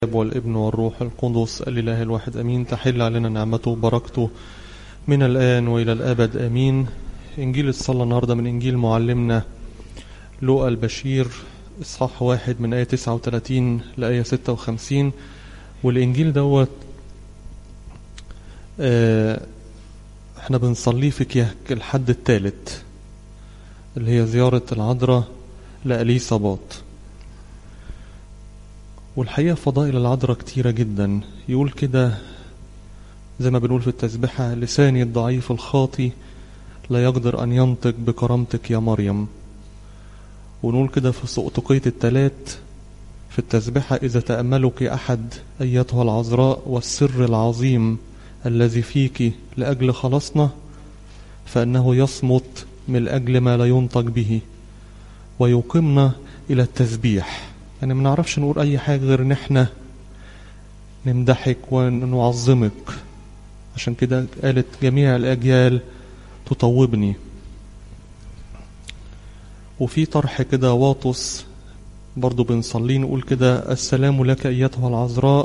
الاب والابن والروح القدس الاله الواحد امين. تحل علينا نعمته وبركته من الان والى الابد امين. انجيل الصلاه النهارده من انجيل معلمنا لوقا البشير اصحاح 1 من ايه 39 لايه 56. والانجيل دوت احنا بنصليه في كيهك الحد الثالث اللي هي زياره العذراء لإليصابات. والحقيقة فضائل العذراء كتيرة جدا. يقول كده زي ما بنقول في التسبيحة: لساني الضعيف الخاطي لا يقدر أن ينطق بكرامتك يا مريم. ونقول كده في سقطقية التلات في التسبيحة: إذا تأملك أحد أيتها العذراء والسر العظيم الذي فيك لأجل خلاصنا فإنه يصمت من أجل ما لا ينطق به ويقيمنا إلى التسبيح. يعني ما نعرفش نقول أي حاجة غير إن إحنا نمدحك ونعظمك. عشان كده قالت جميع الأجيال تطوبني. وفي طرح كده واطس برضو بنصلي نقول كده: السلام لك أيتها العذراء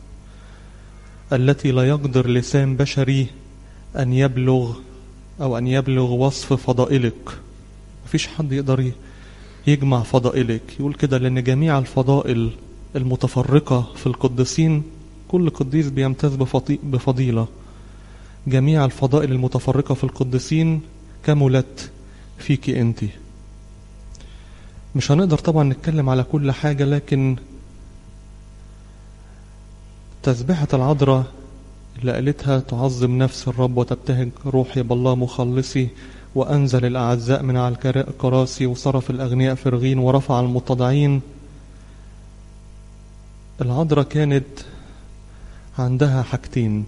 التي لا يقدر لسان بشري أن يبلغ وصف فضائلك. مفيش حد يقدر يجمع فضائلك. يقول كده: لأن جميع الفضائل المتفرقة في القديسين كل قديس بيمتاز بفضيلة. جميع الفضائل المتفرقة في القديسين كملت فيك أنت. مش هنقدر طبعا نتكلم على كل حاجة، لكن تسبيحة العذراء اللي قالتها: تعظم نفس الرب وتبتهج روحي بالله مخلصي، وأنزل الأعزاء من على الكراسي وصرف الأغنياء فرغين ورفع المتضعين. العذراء كانت عندها حاجتين: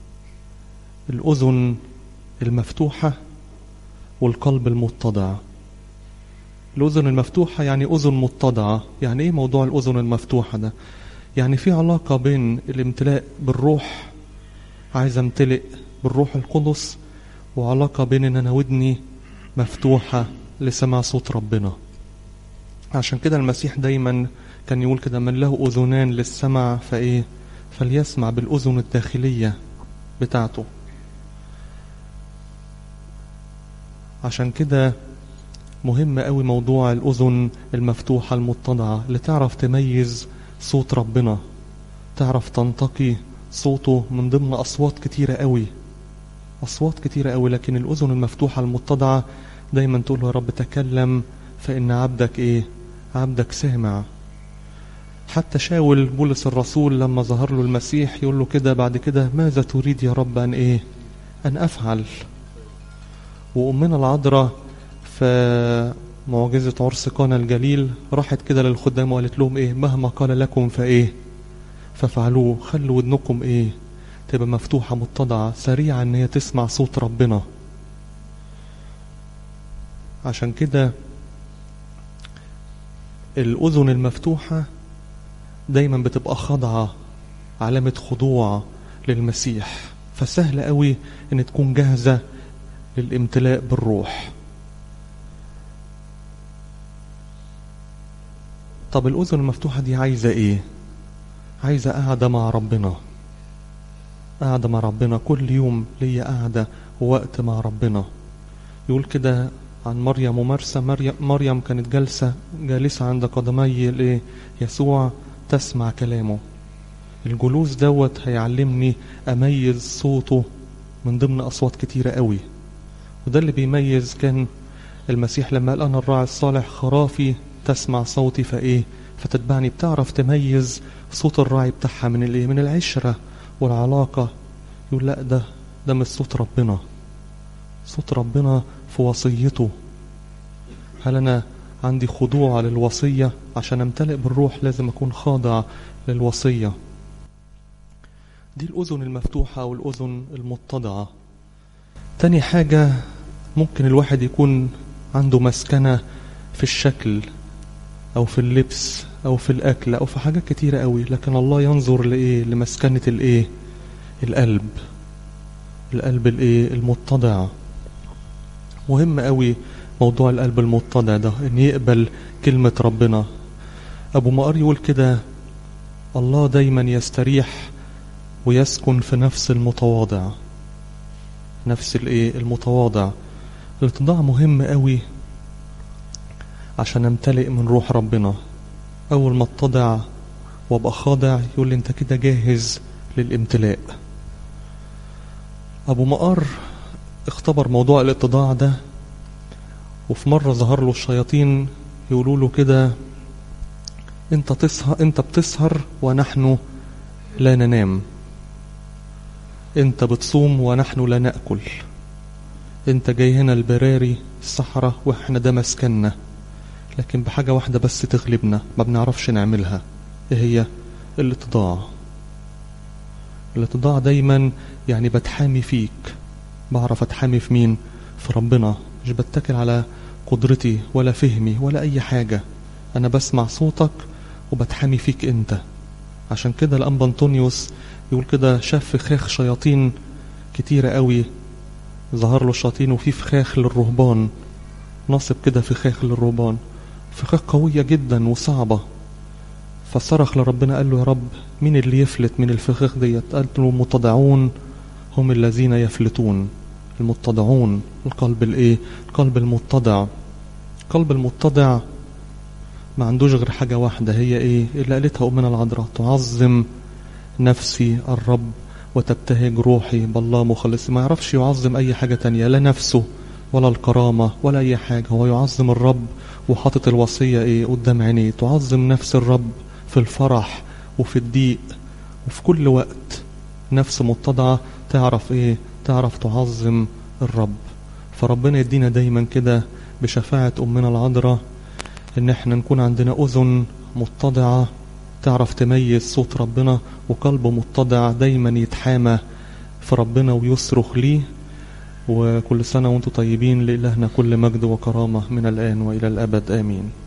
الأذن المفتوحة والقلب المتضع. الأذن المفتوحة يعني أذن متضعة. يعني إيه موضوع الأذن المفتوحة ده؟ يعني في علاقة بين الامتلاء بالروح، عايز امتلئ بالروح القدس، وعلاقة بين ان انا ودني مفتوحة لسماع صوت ربنا. عشان كده المسيح دايما كان يقول كده: من له اذنان للسمع فليسمع بالاذن الداخلية بتاعته. عشان كده مهم قوي موضوع الاذن المفتوحة المتضعة، اللي تعرف تميز صوت ربنا، تعرف تنتقي صوته من ضمن اصوات كتيرة قوي، أصوات كتيرة قوي. لكن الأذن المفتوحة المتضعة دايما تقول له: يا رب تكلم فإن عبدك عبدك سامع. حتى شاول بولس الرسول لما ظهر له المسيح يقول له كده بعد كده: ماذا تريد يا رب أن أفعل؟ وأمنا العذراء في معجزة عرس قانا الجليل راحت كده للخدام وقالت لهم: مهما قال لكم ففعلوه. خلوا ودنكم تبقى مفتوحة متضعة سريعة ان هي تسمع صوت ربنا. عشان كده الأذن المفتوحة دايما بتبقى خاضعة، علامة خضوع للمسيح. فسهل قوي ان تكون جاهزة للامتلاء بالروح. طب الأذن المفتوحة دي عايزة عايزة قاعدة مع ربنا. قاعدة مع ربنا كل يوم، ليا قاعدة ووقت مع ربنا. يقول كده عن مريم ومرسى: مريم كانت جالسة عند قدمي يسوع تسمع كلامه. الجلوس دوت هيعلمني أميز صوته من ضمن أصوات كتيرة قوي. وده اللي بيميز كان المسيح لما قال: أنا الراعي الصالح، خرافي تسمع صوتي فتتبعني. بتعرف تميز صوت الراعي بتاعها من العشرة والعلاقة. يقول: لا، ده مش صوت ربنا. صوت ربنا في وصيته. هل أنا عندي خضوع للوصية؟ عشان أمتلئ بالروح لازم أكون خاضع للوصية. دي الأذن المفتوحة والأذن المتضعة. تاني حاجة، ممكن الواحد يكون عنده مسكنة في الشكل أو في اللبس أو في الأكل أو في حاجات كتيرة قوي، لكن الله ينظر لمسكنة القلب المتضع. مهم قوي موضوع القلب المتضع ده، ان يقبل كلمة ربنا. ابو مقار يقول كده: الله دايما يستريح ويسكن في نفس المتواضع، نفس المتواضع. الاتضاع مهم قوي عشان امتلئ من روح ربنا. اول ما اتضع وابقى خاضع يقول لي انت كده جاهز للامتلاء. ابو مقار اختبر موضوع الاتضاع ده، وفي مرة ظهر له الشياطين يقولوا له كده انت بتسهر ونحن لا ننام، انت بتصوم ونحن لا نأكل، انت جاي هنا البراري الصحراء واحنا ده مسكننا، لكن بحاجة واحدة بس تغلبنا ما بنعرفش نعملها. ايه هي؟ الاتضاع. الاتضاع دايما يعني بتحامي فيك، بعرف اتحامي في مين؟ في ربنا. مش بتكل على قدرتي ولا فهمي ولا اي حاجة، انا بسمع صوتك وبتحامي فيك انت. عشان كده الانبا انطونيوس يقول كده شاف فخاخ شياطين كتيرة قوي، ظهر له الشياطين وفي فخاخ للرهبان، نصب كده فخاخ للرهبان، فخاخ قوية جدا وصعبة. فصرخ لربنا قال له يا رب مين اللي يفلت من الفخاخ ديت؟ قال له المتضعون هم الذين يفلتون. المتضعون، القلب القلب المتضع. القلب المتضع ما عندوش غير حاجة واحدة، هي اللي قالتها أمنا العذراء: تعظم نفسي الرب وتبتهج روحي بالله مخلصي. ما يعرفش يعظم أي حاجة تانية، لا نفسه ولا الكرامة ولا أي حاجة، هو يعظم الرب وحاطط الوصية قدام عينيه: تعظم نفس الرب في الفرح وفي الضيق وفي كل وقت. نفس متضعة تعرف تعرف تعظم الرب. فربنا يدينا دايما كده بشفاعة أمنا العذراء ان احنا نكون عندنا اذن متضعة تعرف تميز صوت ربنا، وقلب متضع دايما يتحامى في ربنا ويصرخ ليه. وكل سنة وانتم طيبين، لإلهنا كل مجد وكرامة من الآن وإلى الأبد آمين.